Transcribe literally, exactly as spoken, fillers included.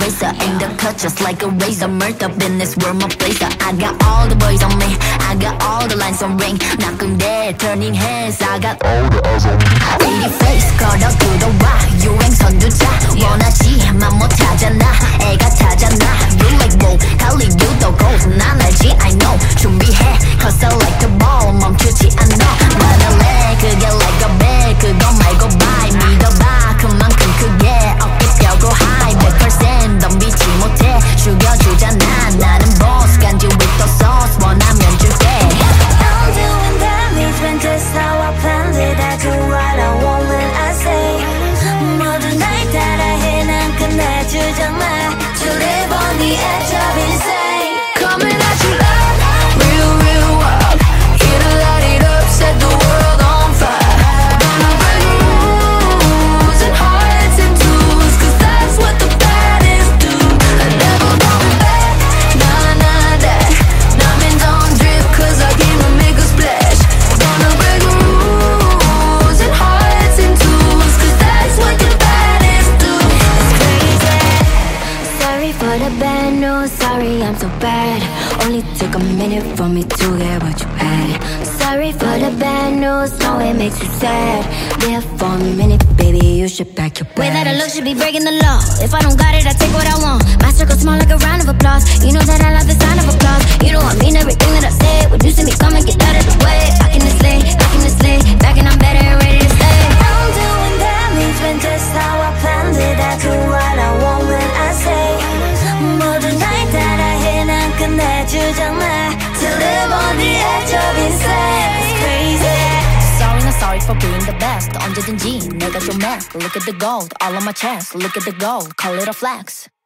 laser, aim the cut just like a razor. Murked up in this world, my blazer. I got all the boys on me, I got all the lines on ring. knocking dead, turning heads. I got all the eyes on me. Baby face, 걸어 들어와 유행 선두자. 원하지만 못하잖아, 애가 타잖아. You like whoa, 할리우드 goals. 난 알지, I know. 준비해, cause I like the ball. 멈추지 않아, 만할래. 그게 like a bag, 그거 말고 bye. 믿어봐, 그만큼 크게 어깨 펴고 high. 백 퍼센트 덤비지 못해, 죽여주잖아. 나는 boss, 간지 with the sauce. 원하면 줄게. I'm doing damage when that's how I planned it. I do what I want when I say. 모든 날 따라해, 난 끝내주잖아. To live on the edge of insane. Coming at you like real, real wild. Here to light it up, set the world on fire. Gonna break rules and hearts in twos, cause that's what the baddest do. I never going back, nah, nah, that. Diamonds on drip, cause I came to make a splash. Gonna break rules and hearts in twos, cause that's what the baddest do. It's crazy. Sorry for the bad news, sorry I'm so bad. Only took a minute for me to get what you had. Sorry for the bad news, no it makes you sad. There for a minute, baby, you should pack your bags. Way that I look should be breaking the law. If I don't got it, I take what I want. My circle small like a round of applause. You know that I love the sound of applause. You know I mean everything that I say. When you see me coming, get out of the way. Back in this lane, back in this lane, back and I'm better and ready to stay. I'm doing damage when just how I planned it. I do what I want when I say. 모든 날 따라해, 난 끝내주잖아. To live on the edge of insane. It's crazy. Sorry, not sorry for being the best. 언제든지 내가 좀 mad. Look at the gold, all on my chest. Look at the gold, call it a flex.